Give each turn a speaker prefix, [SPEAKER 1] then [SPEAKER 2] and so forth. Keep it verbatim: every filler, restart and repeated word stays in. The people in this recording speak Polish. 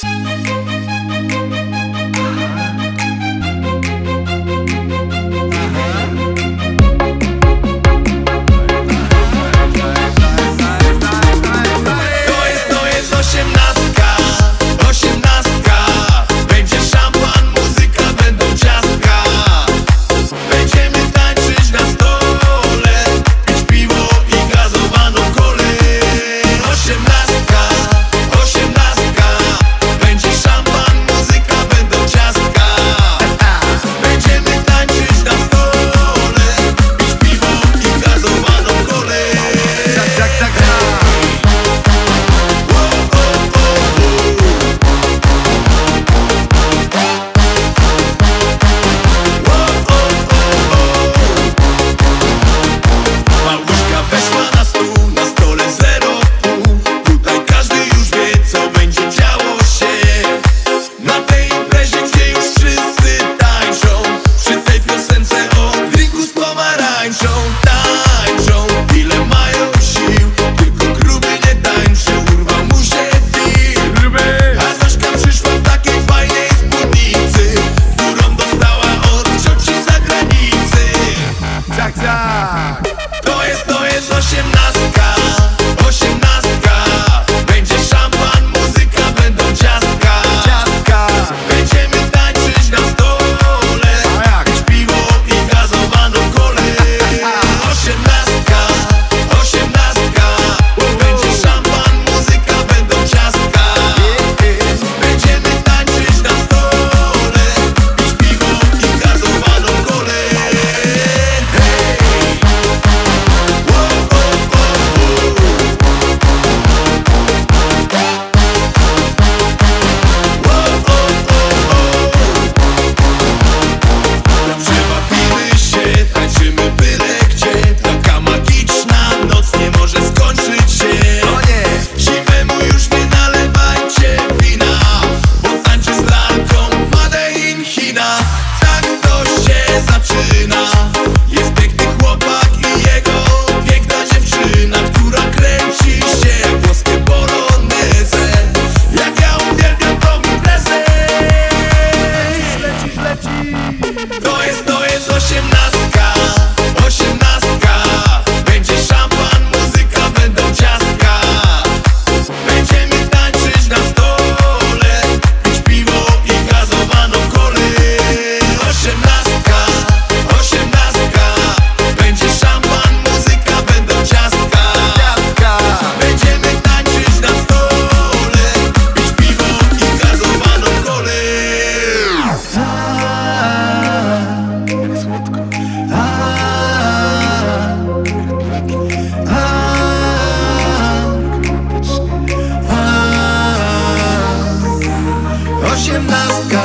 [SPEAKER 1] To jest, to jest osiemnastka, osiemnastka. Będzie szampan, muzyka, będą ciastka, ciastka. Będziemy tańczyć na stole, pić piwo i gazowaną kolę. Osiemnastka, osiemnastka. Będzie szampan, muzyka, będą ciastka. Będziemy tańczyć na stole, pić piwo i gazowaną kolę. Przebawimy się, tańczymy byle gdzie. Taka magiczna noc nie może skończyć się. O nie! Siwemu już nie nalewajcie wina, bo tańczy z lalką Made in China. Tak to się zaczyna. Jest piękny chłopak i jego piękna dziewczyna, która kręci się jak włoskie poloneze. Jak ja uwielbiam tą imprezę. Lecisz, lecisz. To jest, to jest osiemnastka, osiemnastka. Będzie szampan, muzyka, będą ciastka. Będziemy tańczyć na stole, pić piwo i gazowaną kolę. Osiemnastka, osiemnastka. Będzie szampan, muzyka, będą ciastka, ciastka. Będziemy tańczyć na stole, pić piwo i gazowaną kolę. Osiemnastka.